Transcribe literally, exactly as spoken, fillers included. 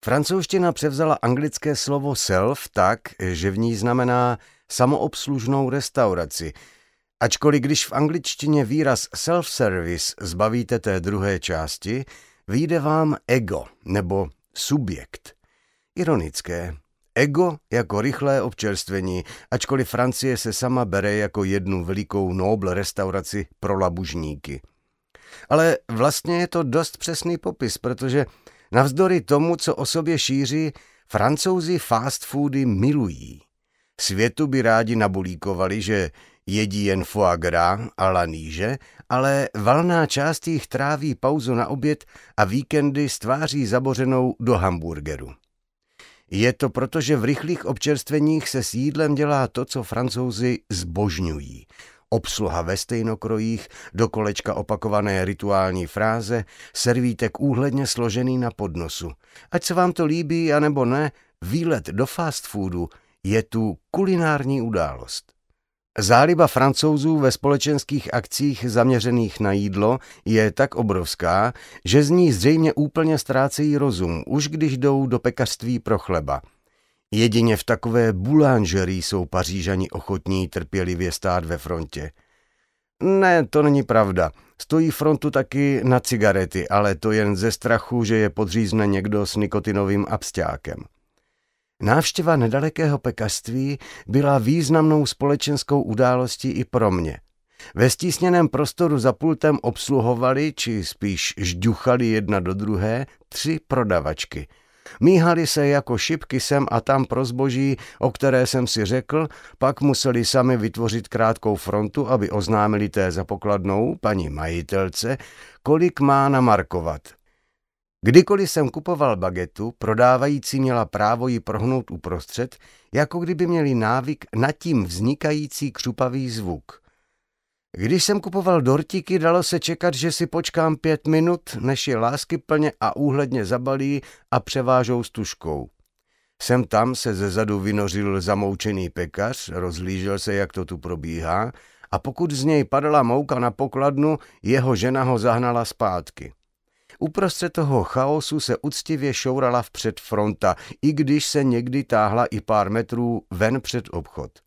Francouzština převzala anglické slovo self tak, že v ní znamená samoobslužnou restauraci, ačkoliv když v angličtině výraz self-service zbavíte té druhé části, vyjde vám ego nebo subjekt. Ironické. Ego jako rychlé občerstvení, ačkoliv Francie se sama bere jako jednu velikou noble restauraci pro labužníky. Ale vlastně je to dost přesný popis, protože navzdory tomu, co o sobě šíří, Francouzi fast foody milují. Světu by rádi nabulíkovali, že jedí jen foie gras a laníže, ale valná část jich tráví pauzu na oběd a víkendy s tváří zabořenou do hamburgeru. Je to proto, že v rychlých občerstveních se s jídlem dělá to, co Francouzi zbožňují. Obsluha ve stejnokrojích, do kolečka opakované rituální fráze, servítek úhledně složený na podnosu. Ať se vám to líbí, anebo ne, výlet do fast foodu je tu kulinární událost. Záliba Francouzů ve společenských akcích zaměřených na jídlo je tak obrovská, že z ní zřejmě úplně ztrácejí rozum, už když jdou do pekařství pro chleba. Jedině v takové boulangerii jsou Pařížani ochotní trpělivě stát ve frontě. Ne, to není pravda. Stojí frontu taky na cigarety, ale to jen ze strachu, že je podřízne někdo s nikotinovým absťákem. Návštěva nedalekého pekařství byla významnou společenskou událostí i pro mě. Ve stísněném prostoru za pultem obsluhovali, či spíš žduchali jedna do druhé, tři prodavačky. Míhali se jako šipky sem a tam pro zboží, o které jsem si řekl, pak museli sami vytvořit krátkou frontu, aby oznámili té za pokladnou, paní majitelce, kolik má namarkovat. Kdykoliv jsem kupoval bagetu, prodávající měla právo ji prohnout uprostřed, jako kdyby měli návyk na tím vznikající křupavý zvuk. Když jsem kupoval dortíky, dalo se čekat, že si počkám pět minut, než je láskyplně a úhledně zabalí a převážou s tužkou. Sem tam se zezadu vynořil zamoučený pekař, rozhlížel se, jak to tu probíhá, a pokud z něj padala mouka na pokladnu, jeho žena ho zahnala zpátky. Uprostřed toho chaosu se uctivě šourala vpřed fronta, i když se někdy táhla i pár metrů ven před obchod.